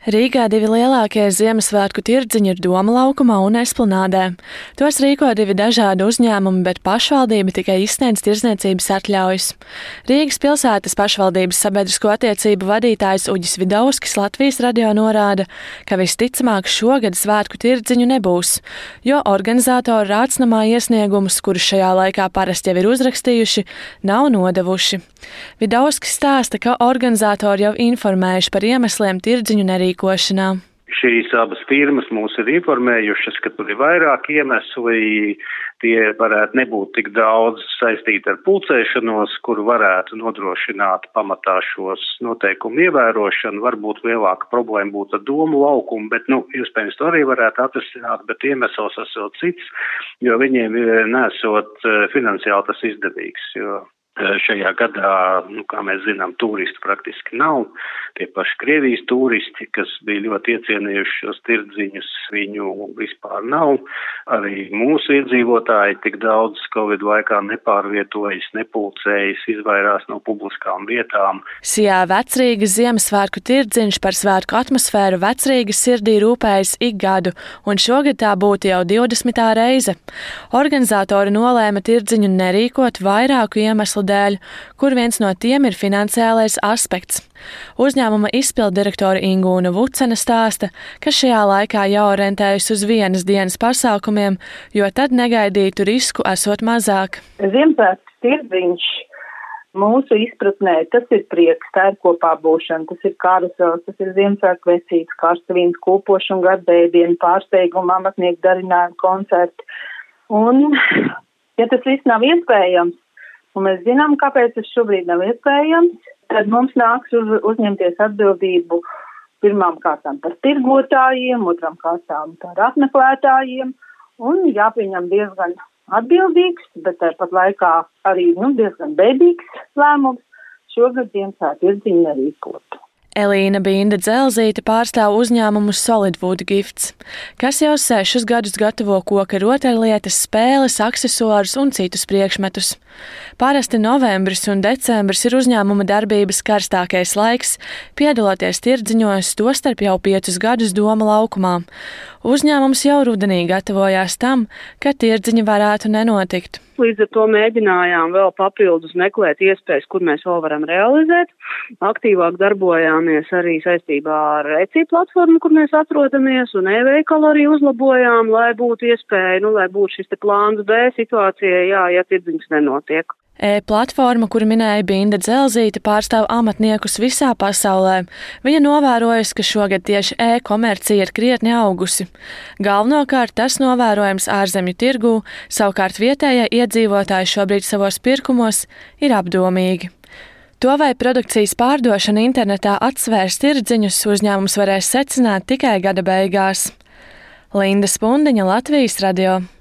Rīgā divi lielākie Ziemassvētku tirdziņi ir Doma laukumā un Esplanādē. Tos rīko divi dažādi uzņēmumi, bet pašvaldība tikai izsniedz tirdzniecības atļaujas. Rīgas pilsētas pašvaldības sabiedrisko attiecību vadītājs Uģis Vidauskis Latvijas radio norāda, ka visticamāk šogad svētku tirdziņu nebūs, jo organizatori Rācnamā iesniegumus, kurus šajā laikā parasti jau ir uzrakstījuši, nav nodevuši. Vidauskis stāsta, ka organizatori jau informējuši par iemesliem tirdziņu nerīkošanā. Šīs abas firmas mūs ir informējušas, ka tur ir vairāk iemesli, tie varētu nebūt tik daudz saistīti ar pulcēšanos, kur varētu nodrošināt pamatā šos noteikumu ievērošanu. Varbūt lielāka problēma būtu ar Domu laukumu, bet, iespējams, to arī varētu atrisināt, bet iemesls esot cits, jo viņiem nesot finansiāli tas izdevīgs, jo šajā gadā, kā mēs zinām, turistu praktiski nav. Tie paši Krievijas turisti, kas bija ļoti iecienījuši šos tirdziņus, viņu vispār nav. Arī mūsu iedzīvotāji tik daudz Covid laikā nepārvietojas, nepulcējas, izvairās no publiskām vietām. Sijā Vecrīgas Ziemassvētku tirdziņš par svētku atmosfēru Vecrīgas sirdī rūpējas ik gadu, un šogad tā būtu jau 20. reize. Organizatori nolēma tirdziņu nerīkot vairāku iemeslu dēļ, kur viens no tiem ir finansiālais aspekts. Uzņēmuma izpilddirektora Ingūna Vucena stāsta, ka šajā laikā jāorientējas uz vienas dienas pasākumiem, jo tad negaidītu risku esot mazāk. Ziemassvētku tirdziņš mūsu izpratnē, tas ir prieks, tā ir kopā būšana, tas ir karusels, tas ir Ziemassvētku vecītes, karstavīnas kūpošana, gadbēdienu, pārsteiguma, amatnieku darinājuma koncerti. Un, ja tas viss nav iespējams, un mēs zinām, kāpēc tas šobrīd nav iespējams, tad mums nāks uzņemties atbildību pirmām kārtām par tirgotājiem, otrām kārtām par apmeklētājiem, un jāpieņem diezgan atbildīgs, bet tāpat laikā arī diezgan bēdīgs lēmums šogad Ziemassvētku tirdziņu nerīkot. Elīna Binda Dzelzīte pārstāv uzņēmumu Solidwood Gifts, kas jau 6 gadus gatavo koka rotaļlietas, spēles, aksesuārus un citus priekšmetus. Parasti novembris un decembris ir uzņēmuma darbības karstākais laiks, piedaloties tirdziņos, tostarp jau 5 gadus Doma laukumā. Uzņēmums jau rudenī gatavojās tam, ka tirdziņi varētu nenotikt. Līdz ar to mēģinājām vēl papildus meklēt iespējas, kur mēs vēl varam realizēt. Aktīvāk darbojāmies arī saistībā ar Etsy platformu, kur mēs atrodamies, un e-veikalu arī uzlabojām, lai būtu iespēja, lai būtu šis plāns B situācijai, ja tirdziņš nenotiek. E-platforma, kuru minēja Binda Dzelzīte, pārstāv amatniekus visā pasaulē. Viņa novērojas, ka šogad tieši e-komercija ir krietni augusi. Galvenokārt tas novērojams ārzemju tirgū, savukārt vietējie iedzīvotāji šobrīd savos pirkumos ir apdomīgi. To, vai produkcijas pārdošana internetā atsvērs tirdziņus, uzņēmums varēs secināt tikai gada beigās. Linda Spundiņa, Latvijas radio.